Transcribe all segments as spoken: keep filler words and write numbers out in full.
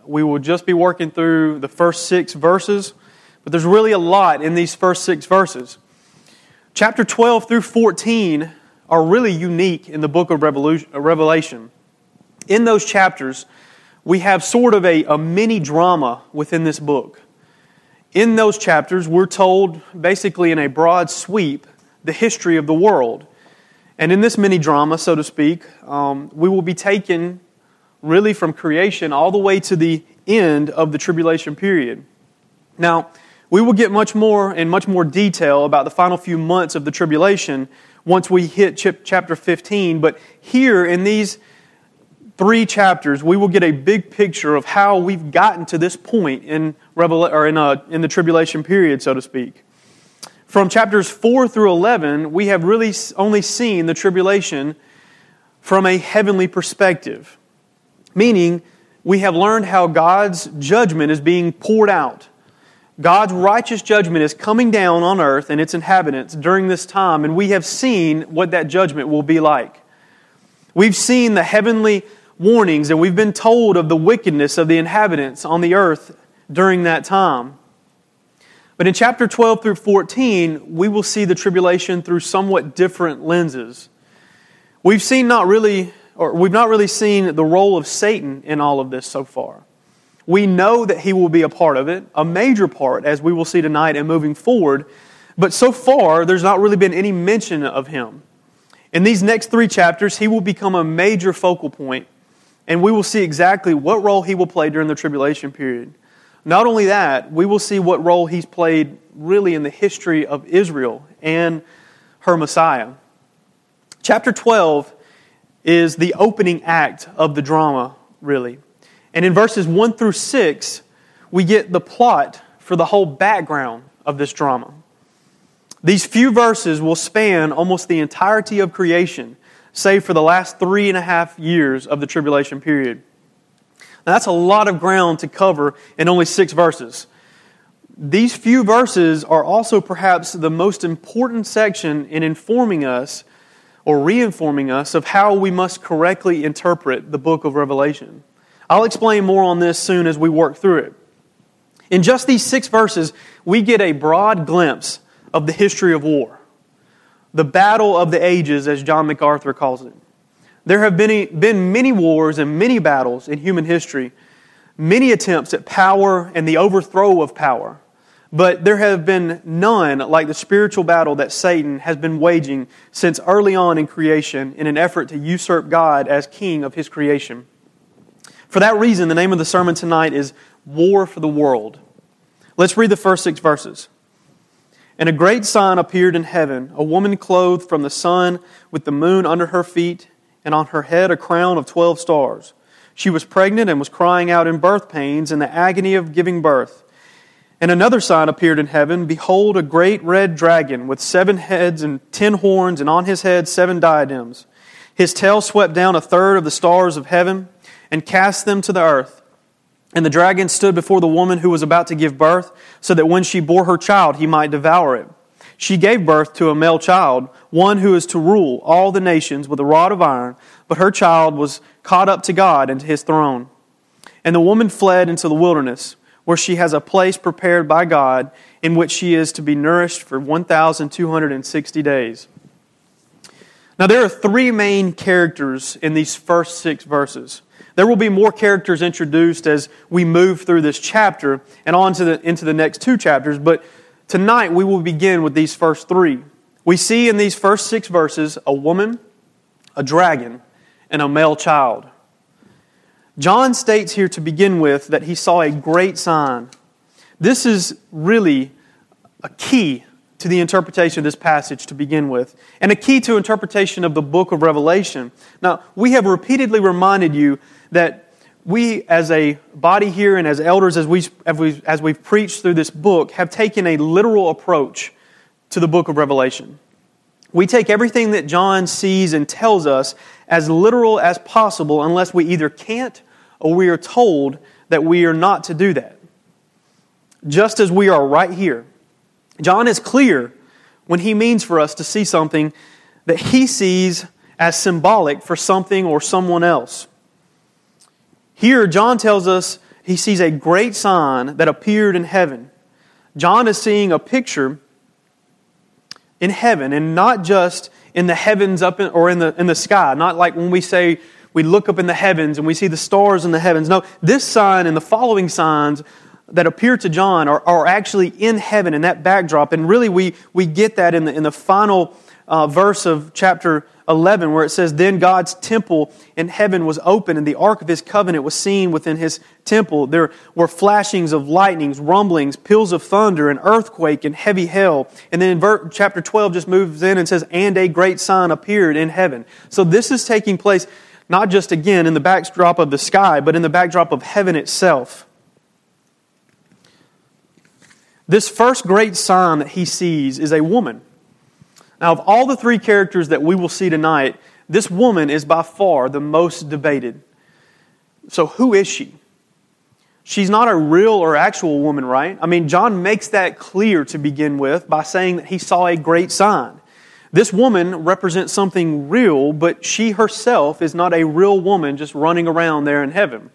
We will just be working through the first six verses, but there's really a lot in these first six verses. Chapter twelve through fourteen are really unique in the book of Revelation. In those chapters, we have sort of a, a mini drama within this book. In those chapters, we're told, basically in a broad sweep, the history of the world. And in this mini drama, so to speak, um, we will be taken really from creation all the way to the end of the tribulation period. Now, we will get much more in much more detail about the final few months of the tribulation once we hit chapter fifteen. But here in these three chapters, we will get a big picture of how we've gotten to this point in Revela- or in, a, in the tribulation period, so to speak. From chapters four through eleven, we have really only seen the tribulation from a heavenly perspective. Meaning, we have learned how God's judgment is being poured out. God's righteous judgment is coming down on earth and its inhabitants during this time, and we have seen what that judgment will be like. We've seen the heavenly warnings, and we've been told of the wickedness of the inhabitants on the earth during that time. But in chapter twelve through fourteen, we will see the tribulation through somewhat different lenses. We've seen not really, or we've not really seen the role of Satan in all of this so far. We know that he will be a part of it, a major part, as we will see tonight and moving forward. But so far, there's not really been any mention of him. In these next three chapters, he will become a major focal point, and we will see exactly what role he will play during the tribulation period. Not only that, we will see what role he's played really in the history of Israel and her Messiah. Chapter twelve is the opening act of the drama, really. And in verses one through six, we get the plot for the whole background of this drama. These few verses will span almost the entirety of creation, save for the last three and a half years of the tribulation period. Now, that's a lot of ground to cover in only six verses. These few verses are also perhaps the most important section in informing us or re-informing us of how we must correctly interpret the book of Revelation. I'll explain more on this soon as we work through it. In just these six verses, we get a broad glimpse of the history of war. The battle of the ages, as John MacArthur calls it. There have been, been many wars and many battles in human history, many attempts at power and the overthrow of power. But there have been none like the spiritual battle that Satan has been waging since early on in creation in an effort to usurp God as king of His creation. For that reason, the name of the sermon tonight is War for the World. Let's read the first six verses. And a great sign appeared in heaven, a woman clothed from the sun with the moon under her feet, and on her head a crown of twelve stars. She was pregnant and was crying out in birth pains and the agony of giving birth. And another sign appeared in heaven, behold, a great red dragon with seven heads and ten horns, and on his head seven diadems. His tail swept down a third of the stars of heaven, and cast them to the earth. And the dragon stood before the woman who was about to give birth, so that when she bore her child, he might devour it. She gave birth to a male child, one who is to rule all the nations with a rod of iron, but her child was caught up to God and to His throne. And the woman fled into the wilderness, where she has a place prepared by God, in which she is to be nourished for one thousand two hundred sixty days. Now there are three main characters in these first six verses. There will be more characters introduced as we move through this chapter and on to the, into the next two chapters, but tonight we will begin with these first three. We see in these first six verses a woman, a dragon, and a male child. John states here to begin with that he saw a great sign. This is really a key to the interpretation of this passage to begin with, and a key to interpretation of the book of Revelation. Now, we have repeatedly reminded you that we as a body here and as elders, as, we, as, we, as we've preached through this book, have taken a literal approach to the book of Revelation. We take everything that John sees and tells us as literal as possible unless we either can't or we are told that we are not to do that. Just as we are right here. John is clear when he means for us to see something that he sees as symbolic for something or someone else. Here, John tells us he sees a great sign that appeared in heaven. John is seeing a picture in heaven, and not just in the heavens up in, or in the in the sky. Not like when we say we look up in the heavens and we see the stars in the heavens. No, this sign and the following signs that appear to John are, are actually in heaven, in that backdrop. And really we, we get that in the, in the final uh, verse of chapter eleven, where it says, "Then God's temple in heaven was open, and the ark of His covenant was seen within His temple. There were flashings of lightnings, rumblings, peals of thunder, an earthquake, and heavy hail." And then in ver- chapter twelve just moves in and says, "And a great sign appeared in heaven." So this is taking place not just, again, in the backdrop of the sky, but in the backdrop of heaven itself. This first great sign that he sees is a woman. Now, of all the three characters that we will see tonight, this woman is by far the most debated. So who is she? She's not a real or actual woman, right? I mean, John makes that clear to begin with by saying that he saw a great sign. This woman represents something real, but she herself is not a real woman just running around there in heaven.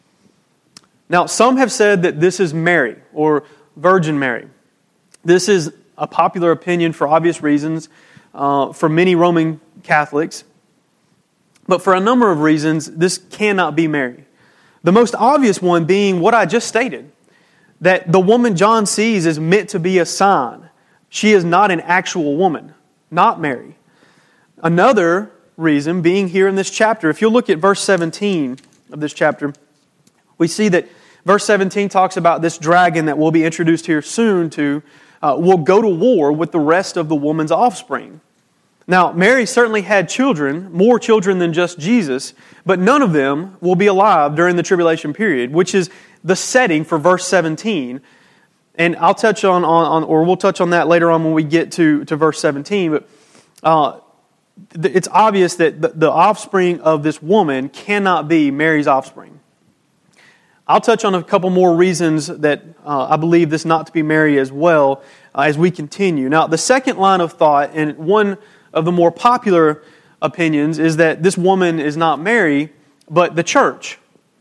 Now, some have said that this is Mary, or Virgin Mary. This is a popular opinion for obvious reasons uh, for many Roman Catholics. But for a number of reasons, this cannot be Mary. The most obvious one being what I just stated, that the woman John sees is meant to be a sign. She is not an actual woman, not Mary. Another reason being here in this chapter, if you'll look at verse seventeen of this chapter, we see that verse seventeen talks about this dragon that will be introduced here soon to Uh, will go to war with the rest of the woman's offspring. Now, Mary certainly had children, more children than just Jesus, but none of them will be alive during the tribulation period, which is the setting for verse seventeen. And I'll touch on, on, on or we'll touch on that later on when we get to, to verse seventeen, but uh, it's obvious that the, the offspring of this woman cannot be Mary's offspring. I'll touch on a couple more reasons that uh, I believe this not to be Mary as well uh, as we continue. Now, the second line of thought, and one of the more popular opinions, is that this woman is not Mary, but the church.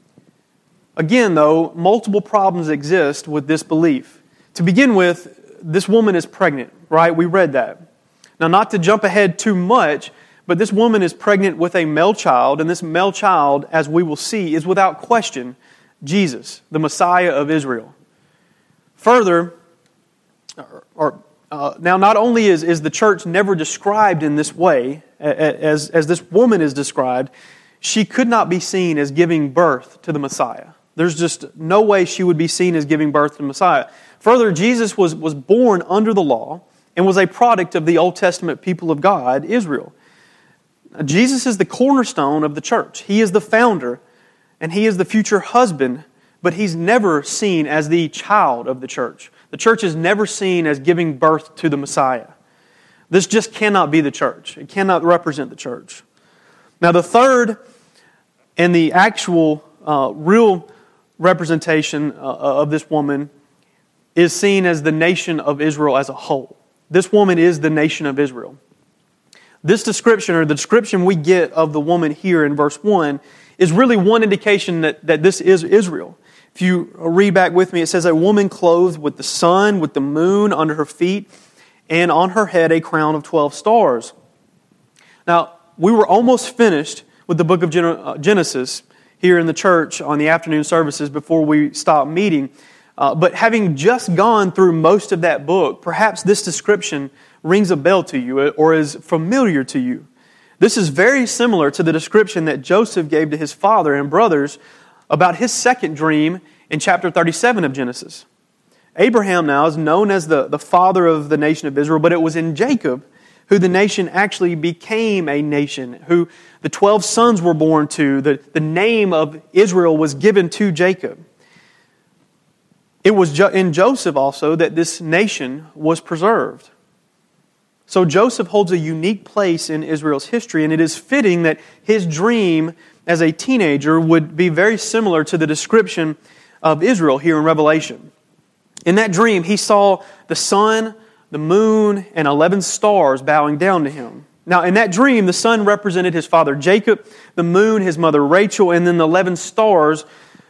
Again, though, multiple problems exist with this belief. To begin with, this woman is pregnant, right? We read that. Now, not to jump ahead too much, but this woman is pregnant with a male child, and this male child, as we will see, is without question Jesus, the Messiah of Israel. Further, or, or uh, now not only is, is the church never described in this way, as, as this woman is described, she could not be seen as giving birth to the Messiah. There's just no way she would be seen as giving birth to the Messiah. Further, Jesus was, was born under the law and was a product of the Old Testament people of God, Israel. Jesus is the cornerstone of the church. He is the founder, and He is the future husband, but He's never seen as the child of the church. The church is never seen as giving birth to the Messiah. This just cannot be the church. It cannot represent the church. Now, the third and the actual uh, real representation uh, of this woman is seen as the nation of Israel as a whole. This woman is the nation of Israel. This description, or the description we get of the woman here in verse one, is really one indication that, that this is Israel. If you read back with me, it says, "A woman clothed with the sun, with the moon under her feet, and on her head a crown of twelve stars." Now, we were almost finished with the book of Genesis here in the church on the afternoon services before we stopped meeting. Uh, but having just gone through most of that book, perhaps this description rings a bell to you or is familiar to you. This is very similar to the description that Joseph gave to his father and brothers about his second dream in chapter thirty-seven of Genesis. Abraham now is known as the, the father of the nation of Israel, but it was in Jacob who the nation actually became a nation, who the twelve sons were born to. The, the name of Israel was given to Jacob. It was in Joseph also that this nation was preserved. So Joseph holds a unique place in Israel's history, and it is fitting that his dream as a teenager would be very similar to the description of Israel here in Revelation. In that dream, he saw the sun, the moon, and eleven stars bowing down to him. Now, in that dream, the sun represented his father Jacob, the moon his mother Rachel, and then the eleven stars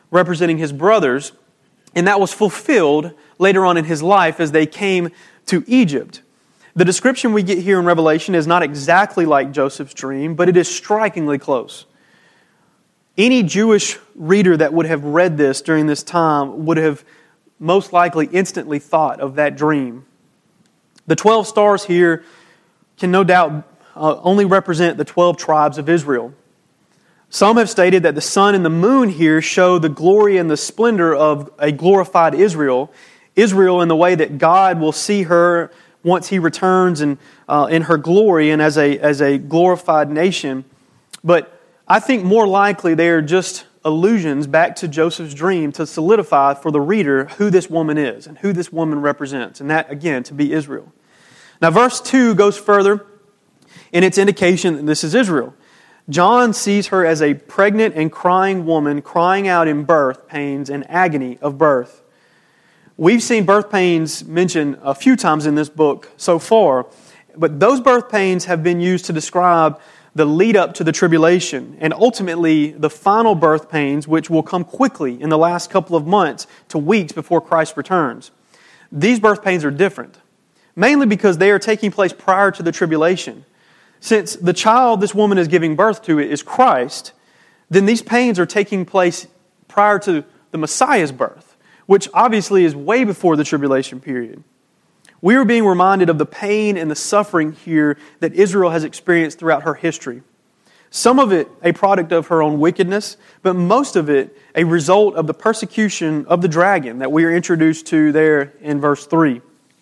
representing his brothers, and that was fulfilled later on in his life as they came to Egypt. The description we get here in Revelation is not exactly like Joseph's dream, but it is strikingly close. Any Jewish reader that would have read this during this time would have most likely instantly thought of that dream. The twelve stars here can no doubt uh, only represent the twelve tribes of Israel. Some have stated that the sun and the moon here show the glory and the splendor of a glorified Israel. Israel in the way that God will see her once He returns and uh, in her glory and as a, as a glorified nation. But I think more likely they are just allusions back to Joseph's dream to solidify for the reader who this woman is and who this woman represents. And that, again, to be Israel. Now, verse two goes further in its indication that this is Israel. John sees her as a pregnant and crying woman crying out in birth pains and agony of birth. We've seen birth pains mentioned a few times in this book so far, but those birth pains have been used to describe the lead up to the tribulation and ultimately the final birth pains, which will come quickly in the last couple of months to weeks before Christ returns. These birth pains are different, mainly because they are taking place prior to the tribulation. Since the child this woman is giving birth to is Christ, then these pains are taking place prior to the Messiah's birth, which obviously is way before the tribulation period. We are being reminded of the pain and the suffering here that Israel has experienced throughout her history. Some of it a product of her own wickedness, but most of it a result of the persecution of the dragon that we are introduced to there in verse three.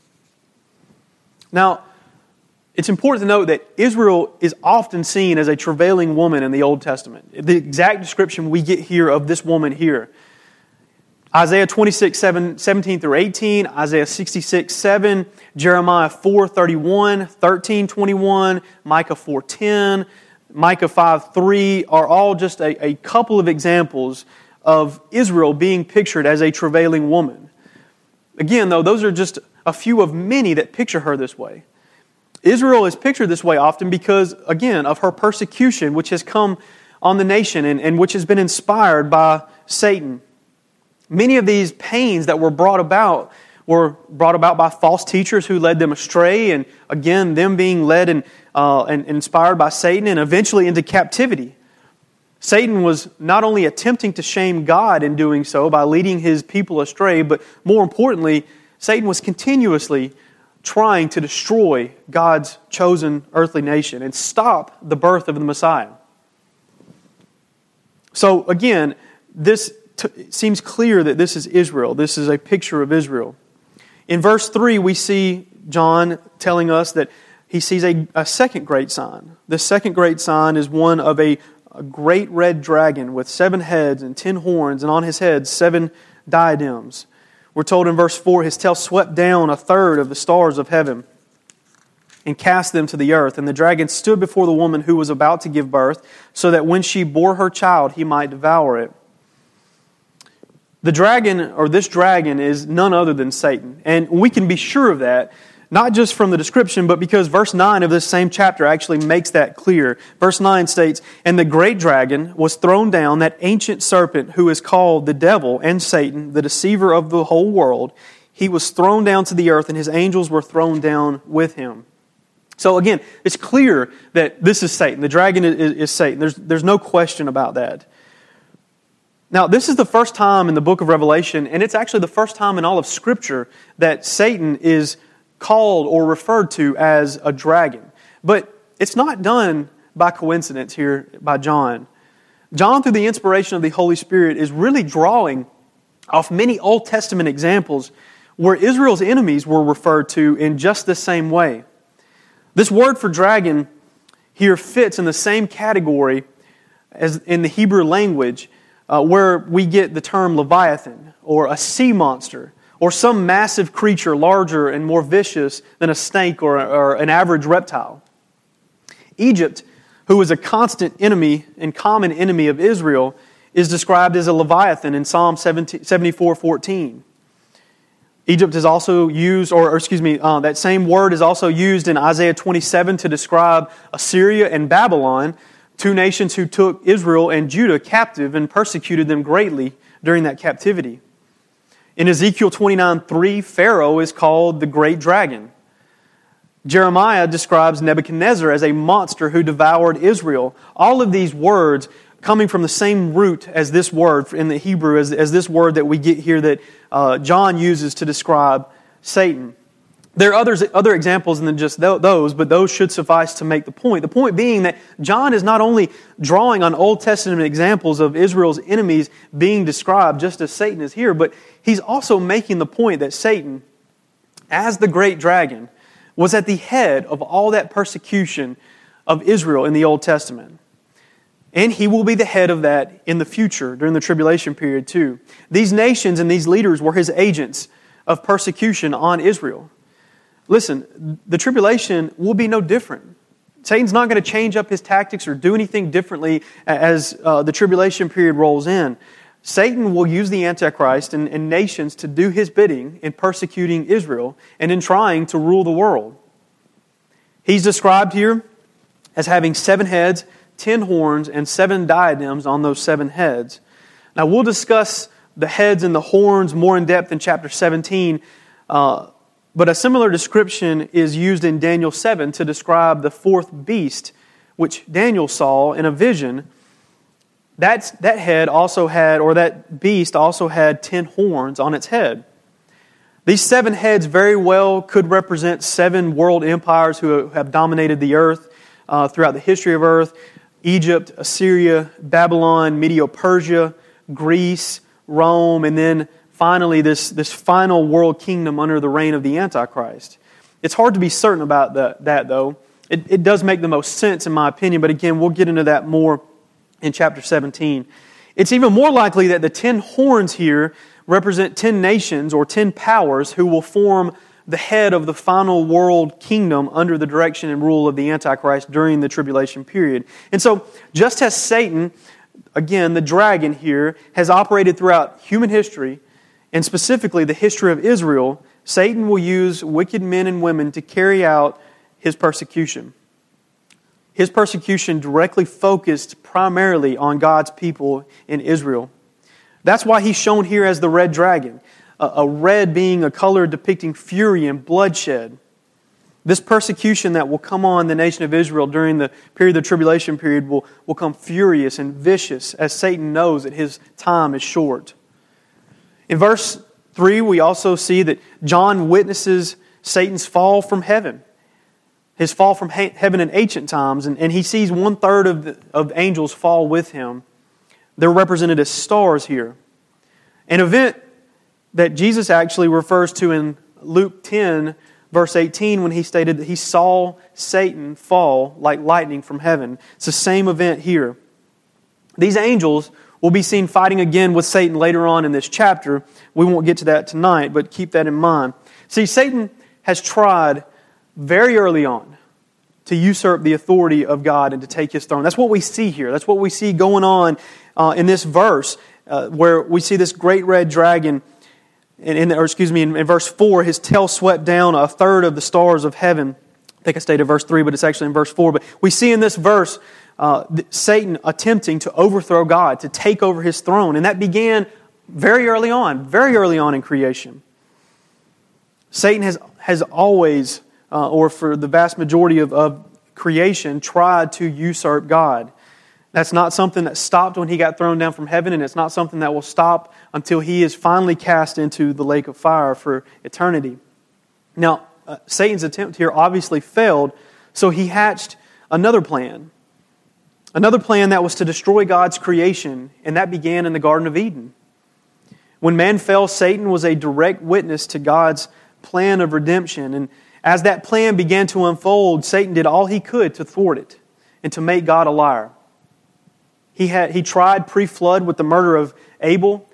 Now, it's important to note that Israel is often seen as a travailing woman in the Old Testament. The exact description we get here of this woman here. Isaiah twenty-six, seventeen through eighteen, Isaiah sixty-six, seven, Jeremiah four, thirty-one, thirteen, twenty-one, Micah four, ten, Micah five, three are all just a, a couple of examples of Israel being pictured as a travailing woman. Again, though, those are just a few of many that picture her this way. Israel is pictured this way often because, again, of her persecution which has come on the nation and, and which has been inspired by Satan. Many of these pains that were brought about were brought about by false teachers who led them astray, and again, them being led and, uh, and inspired by Satan and eventually into captivity. Satan was not only attempting to shame God in doing so by leading His people astray, but more importantly, Satan was continuously trying to destroy God's chosen earthly nation and stop the birth of the Messiah. So again, this it seems clear that this is Israel. This is a picture of Israel. In verse three, we see John telling us that he sees a, a second great sign. The second great sign is one of a, a great red dragon with seven heads and ten horns, and on his head seven diadems. We're told in verse four, his tail swept down a third of the stars of heaven and cast them to the earth. And the dragon stood before the woman who was about to give birth, so that when she bore her child, he might devour it. The dragon, or this dragon, is none other than Satan. And we can be sure of that, not just from the description, but because verse nine of this same chapter actually makes that clear. Verse nine states, "And the great dragon was thrown down, that ancient serpent who is called the devil and Satan, the deceiver of the whole world. He was thrown down to the earth, and his angels were thrown down with him." So again, it's clear that this is Satan. The dragon is, is Satan. There's, there's no question about that. Now, this is the first time in the book of Revelation, and it's actually the first time in all of Scripture that Satan is called or referred to as a dragon. But it's not done by coincidence here by John. John, through the inspiration of the Holy Spirit, is really drawing off many Old Testament examples where Israel's enemies were referred to in just the same way. This word for dragon here fits in the same category as in the Hebrew language, Uh, where we get the term Leviathan, or a sea monster, or some massive creature larger and more vicious than a snake or, or an average reptile. Egypt, who was a constant enemy and common enemy of Israel, is described as a Leviathan in Psalm seventy-four fourteen. Egypt is also used, or, or excuse me, uh, that same word is also used in Isaiah twenty-seven to describe Assyria and Babylon, two nations who took Israel and Judah captive and persecuted them greatly during that captivity. In Ezekiel twenty-nine three, Pharaoh is called the great dragon. Jeremiah describes Nebuchadnezzar as a monster who devoured Israel. All of these words coming from the same root as this word in the Hebrew, as, as this word that we get here that uh, John uses to describe Satan. There are others, other examples than just those, but those should suffice to make the point. The point being that John is not only drawing on Old Testament examples of Israel's enemies being described just as Satan is here, but he's also making the point that Satan, as the great dragon, was at the head of all that persecution of Israel in the Old Testament. And he will be the head of that in the future, during the tribulation period too. These nations and these leaders were his agents of persecution on Israel. Listen, the tribulation will be no different. Satan's not going to change up his tactics or do anything differently as uh, the tribulation period rolls in. Satan will use the Antichrist and, and nations to do his bidding in persecuting Israel and in trying to rule the world. He's described here as having seven heads, ten horns, and seven diadems on those seven heads. Now we'll discuss the heads and the horns more in depth in chapter seventeen, uh, but a similar description is used in Daniel seven to describe the fourth beast, which Daniel saw in a vision. That's, that head also had, or that beast also had ten horns on its head. These seven heads very well could represent seven world empires who have dominated the earth uh, throughout the history of earth. Egypt, Assyria, Babylon, Medo-Persia, Greece, Rome, and then finally this, this final world kingdom under the reign of the Antichrist. It's hard to be certain about that, that though. It, it does make the most sense in my opinion, but again, we'll get into that more in chapter seventeen. It's even more likely that the ten horns here represent ten nations or ten powers who will form the head of the final world kingdom under the direction and rule of the Antichrist during the tribulation period. And so, just as Satan, again, the dragon here, has operated throughout human history, and specifically the history of Israel, Satan will use wicked men and women to carry out his persecution. His persecution directly focused primarily on God's people in Israel. That's why he's shown here as the red dragon. A red being a color depicting fury and bloodshed. This persecution that will come on the nation of Israel during the period of the tribulation period will, will come furious and vicious as Satan knows that his time is short. In verse three, we also see that John witnesses Satan's fall from heaven. His fall from heaven in ancient times, and, and he sees one third of, the, of angels fall with him. They're represented as stars here. An event that Jesus actually refers to in Luke ten, verse eighteen, when he stated that he saw Satan fall like lightning from heaven. It's the same event here. These angels will be seen fighting again with Satan later on in this chapter. We won't get to that tonight, but keep that in mind. See, Satan has tried very early on to usurp the authority of God and to take His throne. That's what we see here. That's what we see going on uh, in this verse, uh, where we see this great red dragon. In, in, or excuse me, in, in verse four, his tail swept down a third of the stars of heaven. I think I stated verse three, but it's actually in verse four. But we see in this verse uh, Satan attempting to overthrow God, to take over His throne. And that began very early on, very early on in creation. Satan has, has always, uh, or for the vast majority of, of creation, tried to usurp God. That's not something that stopped when he got thrown down from heaven, and it's not something that will stop until he is finally cast into the lake of fire for eternity. Now, uh, Satan's attempt here obviously failed, so he hatched another plan. Another plan that was to destroy God's creation, and that began in the Garden of Eden. When man fell, Satan was a direct witness to God's plan of redemption, and as that plan began to unfold, Satan did all he could to thwart it and to make God a liar. He had he tried pre-flood with the murder of Abel.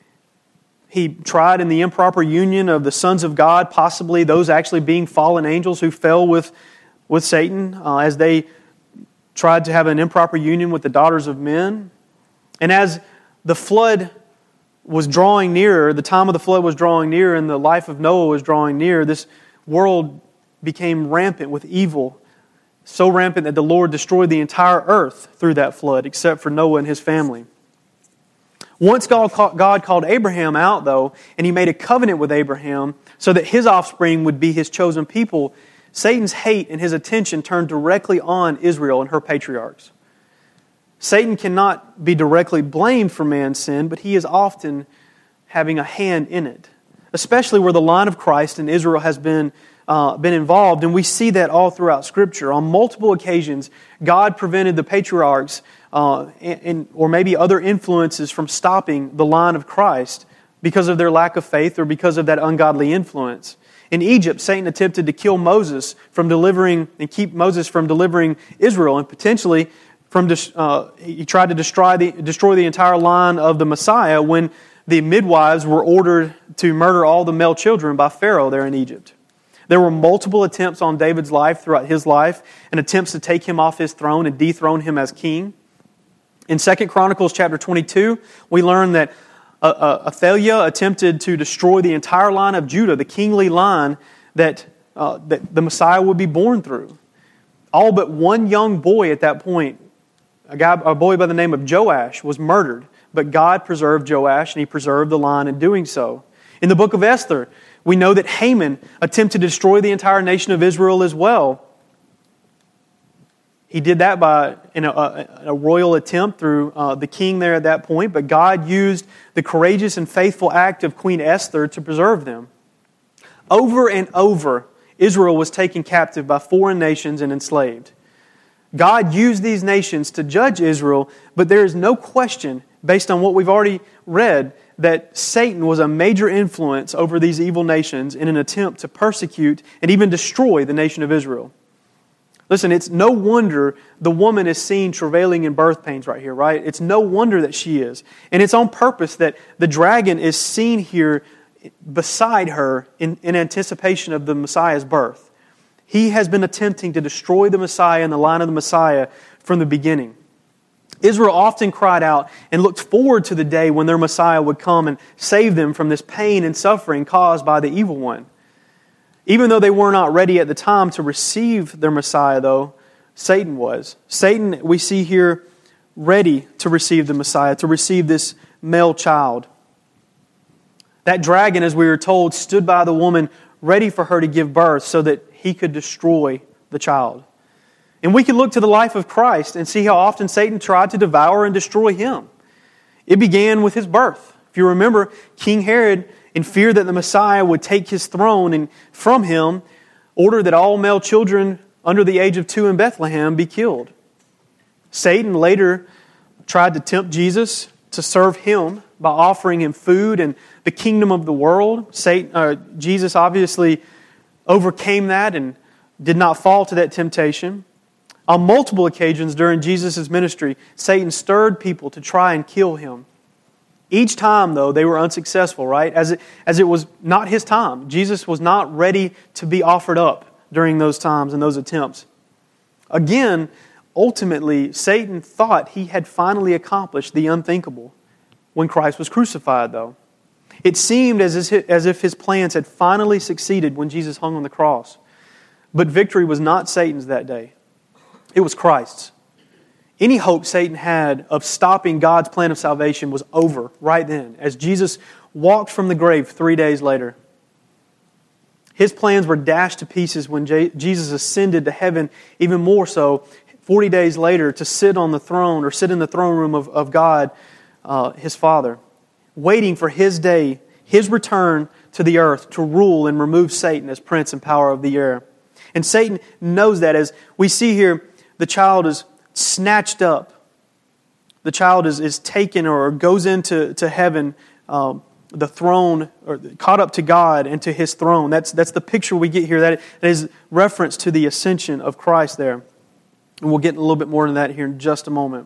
He tried in the improper union of the sons of God, possibly those actually being fallen angels who fell with, with Satan uh, as they tried to have an improper union with the daughters of men. And as the flood was drawing nearer, the time of the flood was drawing near, and the life of Noah was drawing near, this world became rampant with evil. So rampant that the Lord destroyed the entire earth through that flood, except for Noah and his family. Once God called Abraham out, though, and He made a covenant with Abraham so that his offspring would be His chosen people, Satan's hate and his attention turned directly on Israel and her patriarchs. Satan cannot be directly blamed for man's sin, but he is often having a hand in it, especially where the line of Christ in Israel has been, uh, been involved. And we see that all throughout Scripture. On multiple occasions, God prevented the patriarchs uh, and, and, or maybe other influences from stopping the line of Christ because of their lack of faith or because of that ungodly influence. In Egypt, Satan attempted to kill Moses from delivering and keep Moses from delivering Israel, and potentially from uh, he tried to destroy the destroy the entire line of the Messiah when the midwives were ordered to murder all the male children by Pharaoh there in Egypt. There were multiple attempts on David's life throughout his life, and attempts to take him off his throne and dethrone him as king. In Second Chronicles chapter twenty-two, we learn that Athaliah attempted to destroy the entire line of Judah, the kingly line that, uh, that the Messiah would be born through. All but one young boy at that point, a, guy, a boy by the name of Joash, was murdered. But God preserved Joash, and He preserved the line in doing so. In the book of Esther, we know that Haman attempted to destroy the entire nation of Israel as well. He did that by in a, a, a royal attempt through uh, the king there at that point, but God used the courageous and faithful act of Queen Esther to preserve them. Over and over, Israel was taken captive by foreign nations and enslaved. God used these nations to judge Israel, but there is no question, based on what we've already read, that Satan was a major influence over these evil nations in an attempt to persecute and even destroy the nation of Israel. Listen, it's no wonder the woman is seen travailing in birth pains right here, right? It's no wonder that she is. And it's on purpose that the dragon is seen here beside her in, in anticipation of the Messiah's birth. He has been attempting to destroy the Messiah and the line of the Messiah from the beginning. Israel often cried out and looked forward to the day when their Messiah would come and save them from this pain and suffering caused by the evil one. Even though they were not ready at the time to receive their Messiah, though, Satan was. Satan, we see here, ready to receive the Messiah, to receive this male child. That dragon, as we were told, stood by the woman, ready for her to give birth so that he could destroy the child. And we can look to the life of Christ and see how often Satan tried to devour and destroy Him. It began with His birth. If you remember, King Herod, in fear that the Messiah would take his throne and from him, ordered that all male children under the age of two in Bethlehem be killed. Satan later tried to tempt Jesus to serve Him by offering Him food and the kingdom of the world. Satan, uh, Jesus obviously overcame that and did not fall to that temptation. On multiple occasions during Jesus' ministry, Satan stirred people to try and kill Him. Each time, though, they were unsuccessful, right? As it, as it was not His time. Jesus was not ready to be offered up during those times and those attempts. Again, ultimately, Satan thought he had finally accomplished the unthinkable when Christ was crucified, though. It seemed as if, as if his plans had finally succeeded when Jesus hung on the cross. But victory was not Satan's that day. It was Christ's. Any hope Satan had of stopping God's plan of salvation was over right then, as Jesus walked from the grave three days later. His plans were dashed to pieces when Jesus ascended to heaven, even more so forty days later to sit on the throne or sit in the throne room of, of God, uh, His Father, waiting for His day, His return to the earth to rule and remove Satan as prince and power of the air. And Satan knows that. As we see here, the child is snatched up. The child is, is taken or goes into to heaven, um, the throne, or caught up to God and to His throne. That's, that's the picture we get here. That is reference to the ascension of Christ there. And we'll get a little bit more into that here in just a moment.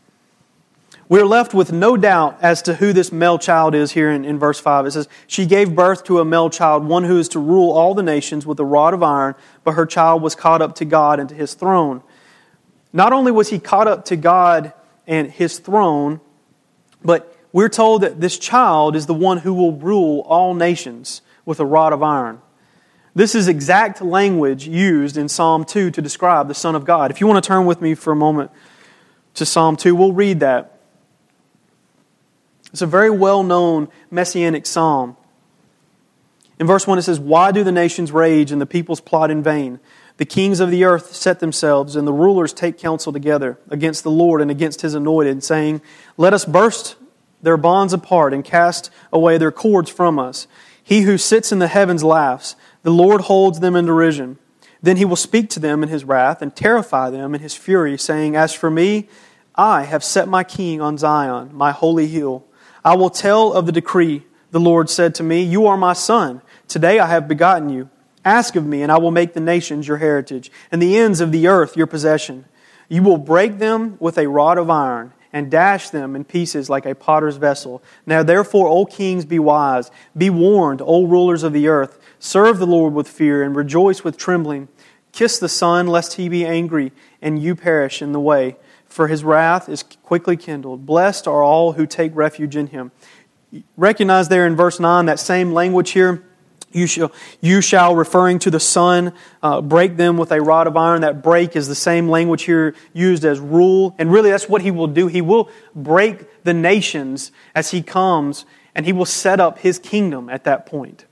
We're left with no doubt as to who this male child is here in, in verse five. It says, "She gave birth to a male child, one who is to rule all the nations with a rod of iron, but her child was caught up to God and to His throne." Not only was he caught up to God and His throne, but we're told that this child is the one who will rule all nations with a rod of iron. This is exact language used in Psalm two to describe the Son of God. If you want to turn with me for a moment to Psalm two, we'll read that. It's a very well-known messianic psalm. In verse one it says, "Why do the nations rage and the peoples plot in vain? The kings of the earth set themselves, and the rulers take counsel together against the Lord and against His anointed, saying, Let us burst their bonds apart and cast away their cords from us. He who sits in the heavens laughs. The Lord holds them in derision. Then He will speak to them in His wrath and terrify them in His fury, saying, As for me, I have set my king on Zion, my holy hill. I will tell of the decree. The Lord said to me, You are my son. Today I have begotten you. Ask of me, and I will make the nations your heritage, and the ends of the earth your possession. You will break them with a rod of iron, and dash them in pieces like a potter's vessel. Now therefore, O kings, be wise. Be warned, O rulers of the earth. Serve the Lord with fear, and rejoice with trembling. Kiss the Son, lest He be angry, and you perish in the way. For His wrath is quickly kindled. Blessed are all who take refuge in Him." Recognize there in verse nine, that same language here. You shall, you shall, referring to the Son, uh, break them with a rod of iron. That break is the same language here used as rule. And really that's what He will do. He will break the nations as He comes, and He will set up His kingdom at that point.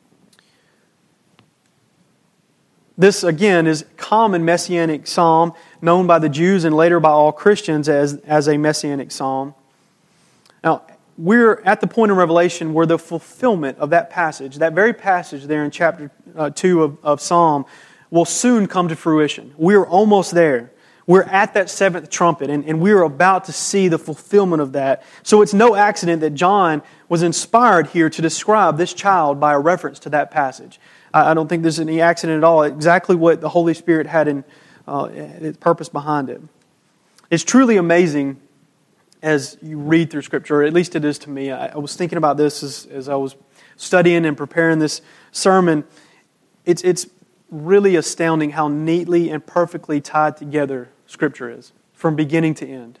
This, again, is a common messianic psalm, known by the Jews and later by all Christians as, as a messianic psalm. Now, we're at the point in Revelation where the fulfillment of that passage, that very passage there in chapter uh, two of, of Psalm, will soon come to fruition. We're almost there. We're at that seventh trumpet, and, and we're about to see the fulfillment of that. So it's no accident that John was inspired here to describe this child by a reference to that passage. I, I don't think there's any accident at all. Exactly what the Holy Spirit had in uh, its purpose behind it. It's truly amazing as you read through Scripture, or at least it is to me. I, I was thinking about this as, as I was studying and preparing this sermon. It's, it's really astounding how neatly and perfectly tied together Scripture is, from beginning to end.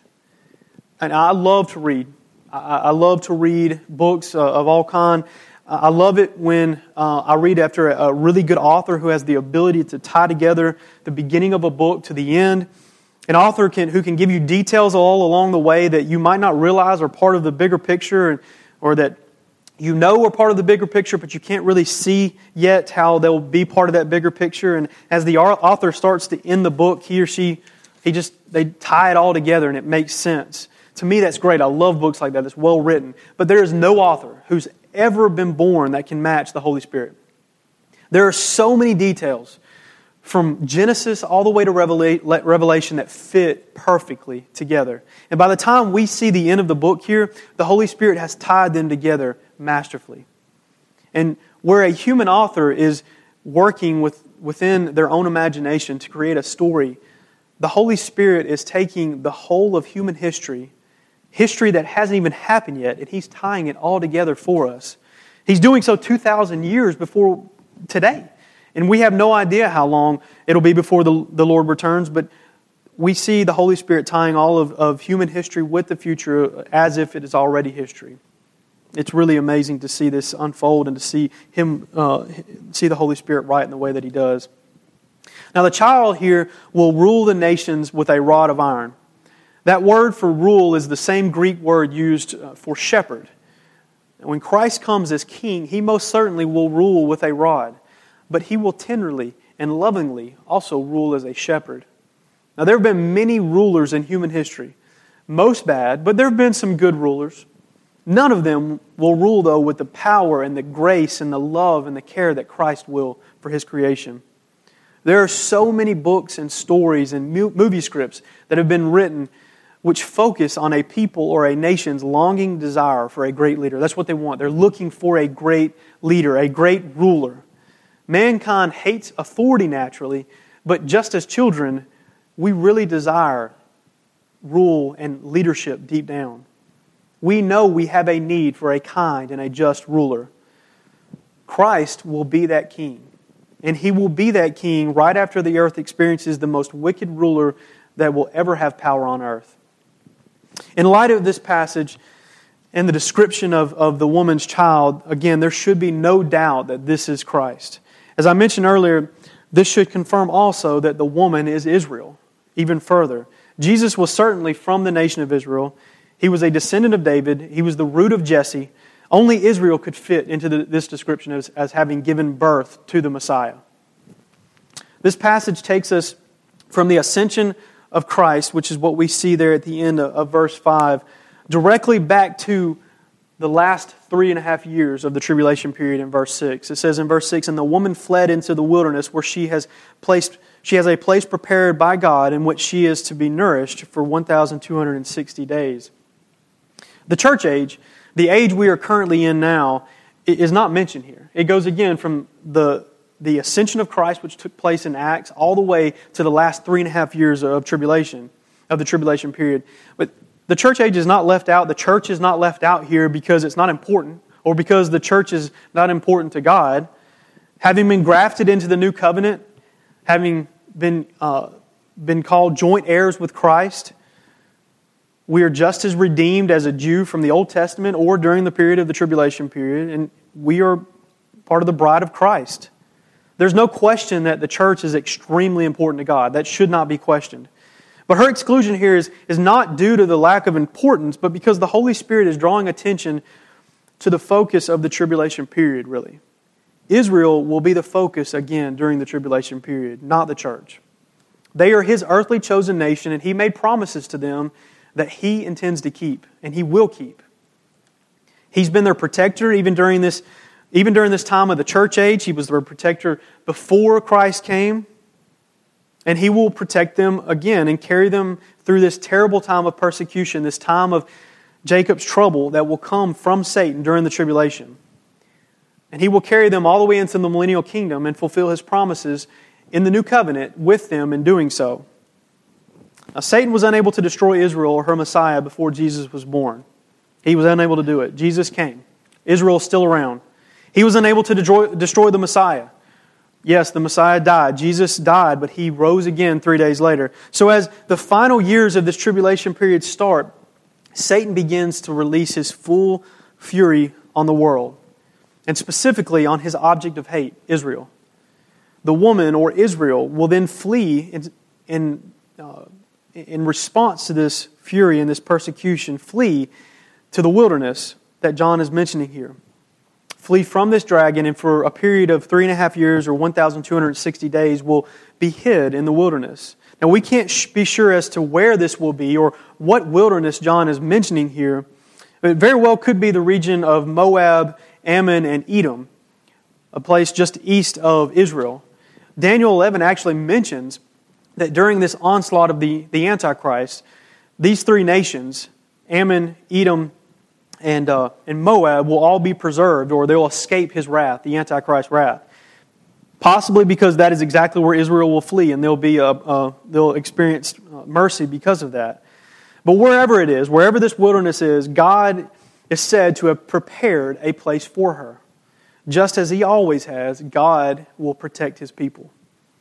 And I love to read. I, I love to read books uh, of all kind. I love it when uh, I read after a, a really good author who has the ability to tie together the beginning of a book to the end. An author can, who can give you details all along the way that you might not realize are part of the bigger picture, or that you know are part of the bigger picture, but you can't really see yet how they'll be part of that bigger picture. And as the author starts to end the book, he or she, he just they tie it all together and it makes sense. To me, that's great. I love books like that. It's well written. But there is no author who's ever been born that can match the Holy Spirit. There are so many details from Genesis all the way to Revelation that fit perfectly together. And by the time we see the end of the book here, the Holy Spirit has tied them together masterfully. And where a human author is working with, within their own imagination to create a story, the Holy Spirit is taking the whole of human history, history that hasn't even happened yet, and He's tying it all together for us. He's doing so two thousand years before today. And we have no idea how long it'll be before the, the Lord returns, but we see the Holy Spirit tying all of, of human history with the future as if it is already history. It's really amazing to see this unfold and to see Him, uh, see the Holy Spirit write in the way that He does. Now the child here will rule the nations with a rod of iron. That word for rule is the same Greek word used for shepherd. And when Christ comes as king, He most certainly will rule with a rod. But He will tenderly and lovingly also rule as a shepherd. Now there have been many rulers in human history. Most bad, but there have been some good rulers. None of them will rule, though, with the power and the grace and the love and the care that Christ will for His creation. There are so many books and stories and movie scripts that have been written which focus on a people or a nation's longing desire for a great leader. That's what they want. They're looking for a great leader, a great ruler. Mankind hates authority naturally, but just as children, we really desire rule and leadership deep down. We know we have a need for a kind and a just ruler. Christ will be that king. And He will be that king right after the earth experiences the most wicked ruler that will ever have power on earth. In light of this passage and the description of, of the woman's child, again, there should be no doubt that this is Christ. As I mentioned earlier, this should confirm also that the woman is Israel, even further. Jesus was certainly from the nation of Israel. He was a descendant of David. He was the root of Jesse. Only Israel could fit into the, this description as, as having given birth to the Messiah. This passage takes us from the ascension of Christ, which is what we see there at the end of, of verse five, directly back to the last three and a half years of the tribulation period in verse six. It says in verse six, "And the woman fled into the wilderness where she has placed she has a place prepared by God in which she is to be nourished for one thousand two hundred sixty days." The church age, the age we are currently in now, is not mentioned here. It goes again from the, the ascension of Christ, which took place in Acts, all the way to the last three and a half years of tribulation, of the tribulation period. But the church age is not left out. The church is not left out here because it's not important or because the church is not important to God. Having been grafted into the new covenant, having been uh, been called joint heirs with Christ, we are just as redeemed as a Jew from the Old Testament or during the period of the tribulation period, and we are part of the bride of Christ. There's no question that the church is extremely important to God. That should not be questioned. But her exclusion here is, is not due to the lack of importance, but because the Holy Spirit is drawing attention to the focus of the tribulation period, really. Israel will be the focus again during the tribulation period, not the church. They are His earthly chosen nation, and He made promises to them that He intends to keep, and He will keep. He's been their protector even during this, even during this time of the church age. He was their protector before Christ came. And He will protect them again and carry them through this terrible time of persecution, this time of Jacob's trouble that will come from Satan during the tribulation. And He will carry them all the way into the millennial kingdom and fulfill His promises in the new covenant with them in doing so. Now, Satan was unable to destroy Israel or her Messiah before Jesus was born. He was unable to do it. Jesus came. Israel is still around. He was unable to destroy, destroy the Messiah. Yes, the Messiah died. Jesus died, but He rose again three days later. So as the final years of this tribulation period start, Satan begins to release his full fury on the world, and specifically on his object of hate, Israel. The woman, or Israel, will then flee in, in, uh, in response to this fury and this persecution, flee to the wilderness that John is mentioning here. Flee from this dragon, and for a period of three and a half years or one thousand two hundred sixty days will be hid in the wilderness. Now, we can't sh- be sure as to where this will be or what wilderness John is mentioning here. It very well could be the region of Moab, Ammon, and Edom, a place just east of Israel. Daniel eleven actually mentions that during this onslaught of the, the Antichrist, these three nations, Ammon, Edom, and uh, and Moab, will all be preserved, or they will escape his wrath, the Antichrist wrath. Possibly because that is exactly where Israel will flee, and they'll be uh, uh, they'll experience mercy because of that. But wherever it is, wherever this wilderness is, God is said to have prepared a place for her. Just as He always has, God will protect His people.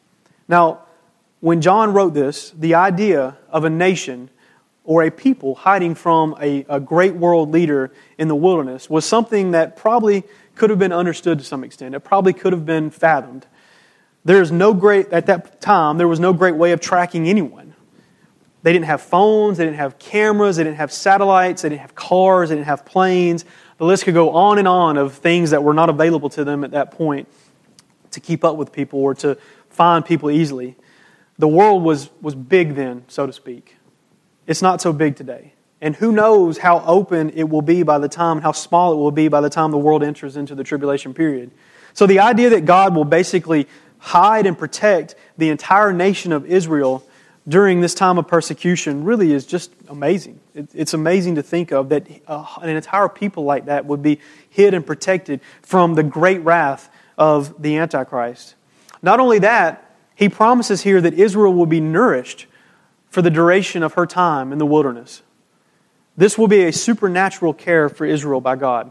Now, when John wrote this, the idea of a nation or a people hiding from a, a great world leader in the wilderness was something that probably could have been understood to some extent. It probably could have been fathomed. There is no great, at that time, there was no great way of tracking anyone. They didn't have phones, they didn't have cameras, they didn't have satellites, they didn't have cars, they didn't have planes. The list could go on and on of things that were not available to them at that point to keep up with people or to find people easily. The world was, was big then, so to speak. It's not so big today. And who knows how open it will be by the time, how small it will be by the time the world enters into the tribulation period. So the idea that God will basically hide and protect the entire nation of Israel during this time of persecution really is just amazing. It's amazing to think of that an entire people like that would be hid and protected from the great wrath of the Antichrist. Not only that, He promises here that Israel will be nourished for the duration of her time in the wilderness. This will be a supernatural care for Israel by God.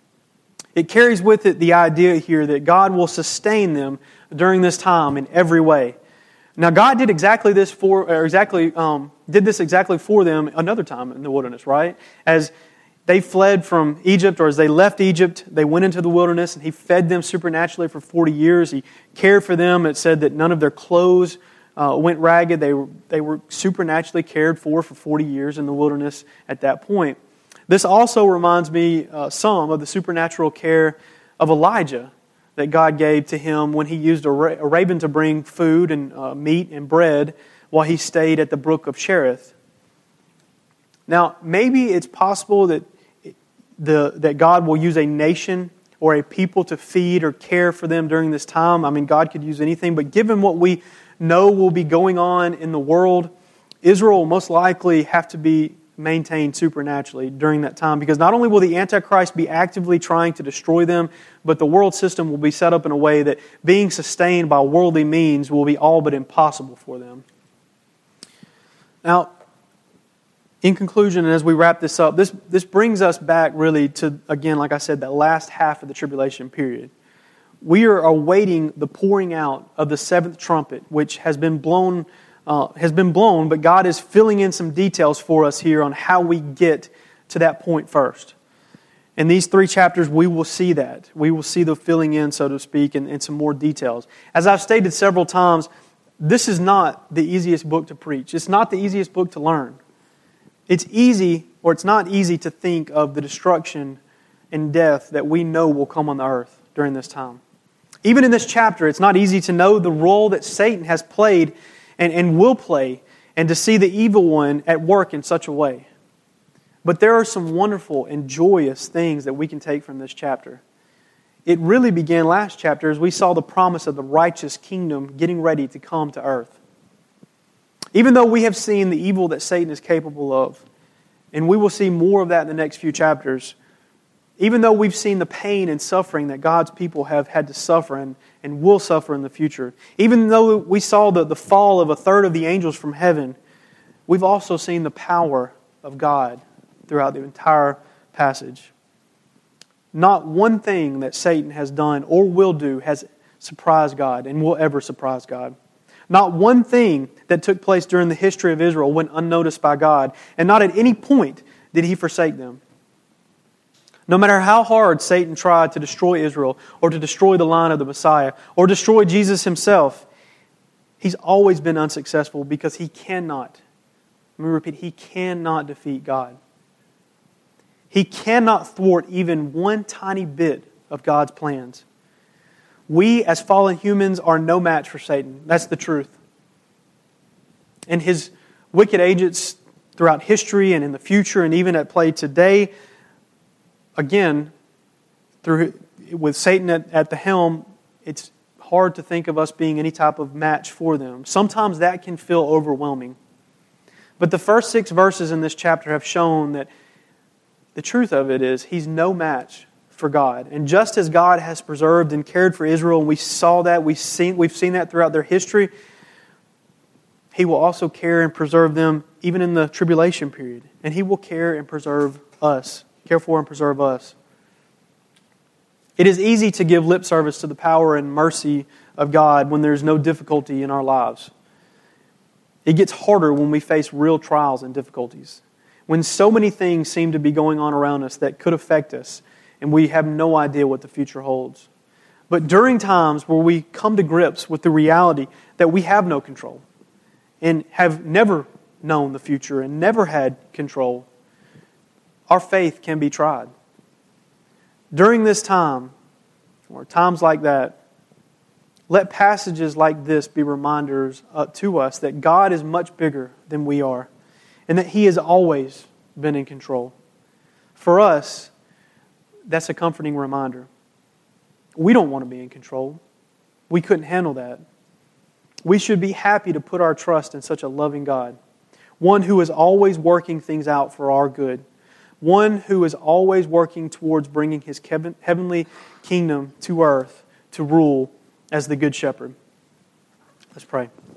It carries with it the idea here that God will sustain them during this time in every way. Now, God did exactly this for, or exactly um, did this exactly for them another time in the wilderness, right? As they fled from Egypt, or as they left Egypt, they went into the wilderness, and He fed them supernaturally for forty years. He cared for them. It said that none of their clothes uh, went ragged. They were, they were supernaturally cared for for forty years in the wilderness at that point. This also reminds me uh, some of the supernatural care of Elijah that God gave to him when he used a, ra- a raven to bring food and uh, meat and bread while he stayed at the brook of Cherith. Now, maybe it's possible that the that God will use a nation or a people to feed or care for them during this time. I mean, God could use anything, but given what we know will be going on in the world, Israel will most likely have to be maintained supernaturally during that time, because not only will the Antichrist be actively trying to destroy them, but the world system will be set up in a way that being sustained by worldly means will be all but impossible for them. Now, in conclusion, and as we wrap this up, this, this brings us back really to, again, like I said, that last half of the tribulation period. We are awaiting the pouring out of the seventh trumpet, which has been blown, uh, has been blown, but God is filling in some details for us here on how we get to that point first. In these three chapters, we will see that. We will see the filling in, so to speak, and, and some more details. As I've stated several times, this is not the easiest book to preach. It's not the easiest book to learn. It's easy, or it's not easy to think of the destruction and death that we know will come on the earth during this time. Even in this chapter, it's not easy to know the role that Satan has played and, and will play, and to see the evil one at work in such a way. But there are some wonderful and joyous things that we can take from this chapter. It really began last chapter as we saw the promise of the righteous kingdom getting ready to come to earth. Even though we have seen the evil that Satan is capable of, and we will see more of that in the next few chapters, even though we've seen the pain and suffering that God's people have had to suffer and, and will suffer in the future, even though we saw the, the fall of a third of the angels from heaven, we've also seen the power of God throughout the entire passage. Not one thing that Satan has done or will do has surprised God and will ever surprise God. Not one thing that took place during the history of Israel went unnoticed by God, and not at any point did He forsake them. No matter how hard Satan tried to destroy Israel, or to destroy the line of the Messiah, or destroy Jesus Himself, he's always been unsuccessful because he cannot, let me repeat, he cannot defeat God. He cannot thwart even one tiny bit of God's plans. We, as fallen humans, are no match for Satan. That's the truth. And his wicked agents throughout history and in the future and even at play today, again, through with Satan at, at the helm, it's hard to think of us being any type of match for them. Sometimes that can feel overwhelming. But the first six verses in this chapter have shown that the truth of it is He's no match for God. And just as God has preserved and cared for Israel, and we saw that, we've seen, we've seen that throughout their history, He will also care and preserve them even in the tribulation period. And He will care and preserve us, care for and preserve us. It is easy to give lip service to the power and mercy of God when there's no difficulty in our lives. It gets harder when we face real trials and difficulties. When so many things seem to be going on around us that could affect us, and we have no idea what the future holds. But during times where we come to grips with the reality that we have no control and have never known the future and never had control, our faith can be tried. During this time, or times like that, let passages like this be reminders uh, to us that God is much bigger than we are, and that He has always been in control. For us, that's a comforting reminder. We don't want to be in control. We couldn't handle that. We should be happy to put our trust in such a loving God, one who is always working things out for our good, one who is always working towards bringing His heavenly kingdom to earth to rule as the Good Shepherd. Let's pray.